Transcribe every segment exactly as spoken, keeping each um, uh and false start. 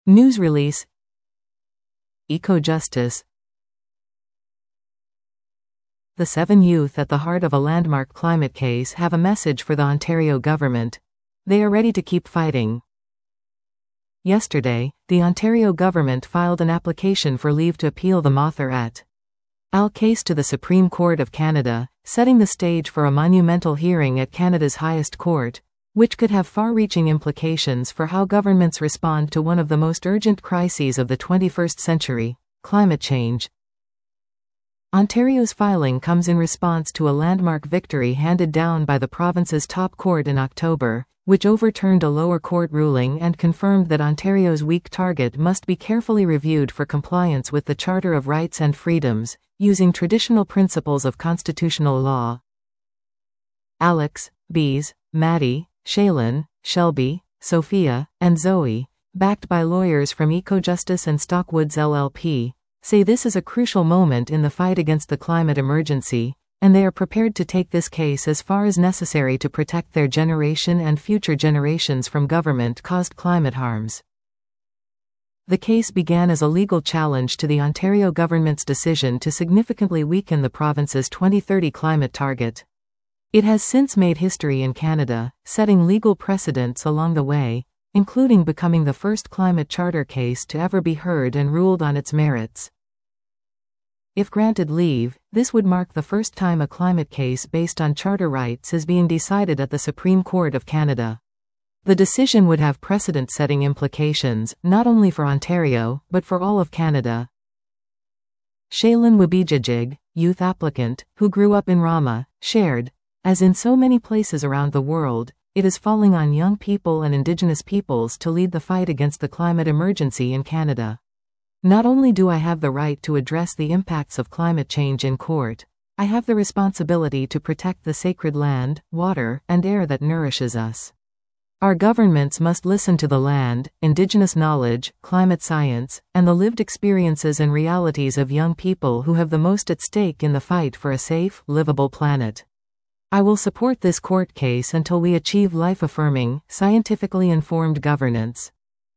News release. Eco-justice. The seven youth at the heart of a landmark climate case have a message for the Ontario government. They are ready to keep fighting. Yesterday, the Ontario government filed an application for leave to appeal the Monther et al. Case to the Supreme Court of Canada, setting the stage for a monumental hearing at Canada's highest court, which could have far-reaching implications for how governments respond to one of the most urgent crises of the twenty-first century, climate change. Ontario's filing comes in response to a landmark victory handed down by the province's top court in October, which overturned a lower court ruling and confirmed that Ontario's weak target must be carefully reviewed for compliance with the Charter of Rights and Freedoms, using traditional principles of constitutional law. Alex, Bees, Maddie, Shaylin, Shelby, Sophia, and Zoe, backed by lawyers from Eco-Justice and Stockwoods L L P, say this is a crucial moment in the fight against the climate emergency, and they are prepared to take this case as far as necessary to protect their generation and future generations from government-caused climate harms. The case began as a legal challenge to the Ontario government's decision to significantly weaken the province's twenty thirty climate target. It has since made history in Canada, setting legal precedents along the way, including becoming the first climate charter case to ever be heard and ruled on its merits. If granted leave, this would mark the first time a climate case based on charter rights is being decided at the Supreme Court of Canada. The decision would have precedent-setting implications, not only for Ontario, but for all of Canada. Shaylin Wabijajig, youth applicant, who grew up in Rama, shared, "As in so many places around the world, it is falling on young people and Indigenous peoples to lead the fight against the climate emergency in Canada. Not only do I have the right to address the impacts of climate change in court, I have the responsibility to protect the sacred land, water, and air that nourishes us. Our governments must listen to the land, Indigenous knowledge, climate science, and the lived experiences and realities of young people who have the most at stake in the fight for a safe, livable planet. I will support this court case until we achieve life-affirming, scientifically informed governance."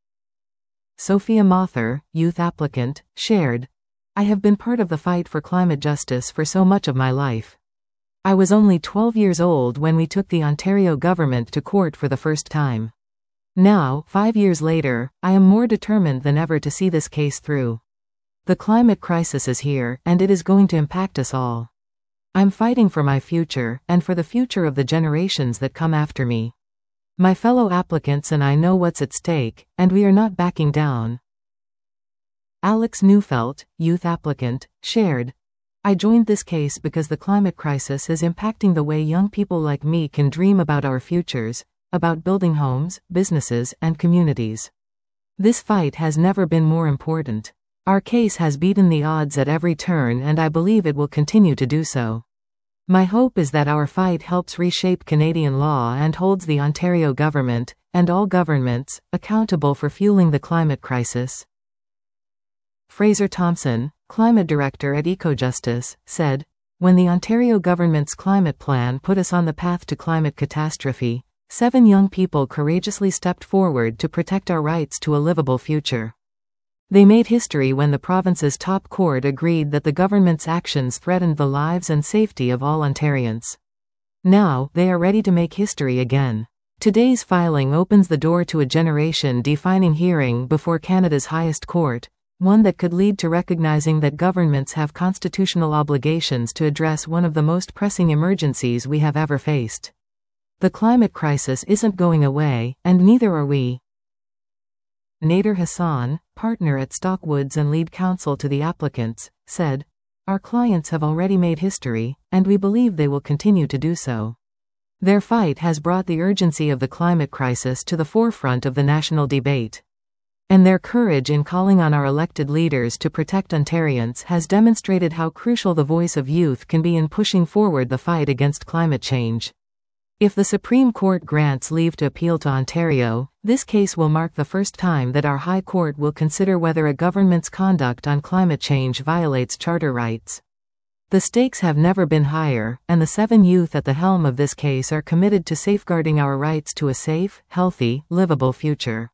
Sophia Monther, youth applicant, shared, "I have been part of the fight for climate justice for so much of my life. I was only twelve years old when we took the Ontario government to court for the first time. Now, five years later, I am more determined than ever to see this case through. The climate crisis is here, and it is going to impact us all. I'm fighting for my future, and for the future of the generations that come after me. My fellow applicants and I know what's at stake, and we are not backing down." Alex Neufeld, youth applicant, shared, "I joined this case because the climate crisis is impacting the way young people like me can dream about our futures, about building homes, businesses, and communities. This fight has never been more important. Our case has beaten the odds at every turn and I believe it will continue to do so. My hope is that our fight helps reshape Canadian law and holds the Ontario government, and all governments, accountable for fueling the climate crisis." Fraser Thompson, climate director at Eco-Justice, said, "When the Ontario government's climate plan put us on the path to climate catastrophe, seven young people courageously stepped forward to protect our rights to a livable future. They made history when the province's top court agreed that the government's actions threatened the lives and safety of all Ontarians. Now, they are ready to make history again. Today's filing opens the door to a generation-defining hearing before Canada's highest court, one that could lead to recognizing that governments have constitutional obligations to address one of the most pressing emergencies we have ever faced. The climate crisis isn't going away, and neither are we." Nader Hassan, partner at Stockwoods and lead counsel to the applicants, said, "Our clients have already made history, and we believe they will continue to do so. Their fight has brought the urgency of the climate crisis to the forefront of the national debate. And their courage in calling on our elected leaders to protect Ontarians has demonstrated how crucial the voice of youth can be in pushing forward the fight against climate change. If the Supreme Court grants leave to appeal to Ontario, this case will mark the first time that our High Court will consider whether a government's conduct on climate change violates charter rights. The stakes have never been higher, and the seven youth at the helm of this case are committed to safeguarding our rights to a safe, healthy, livable future."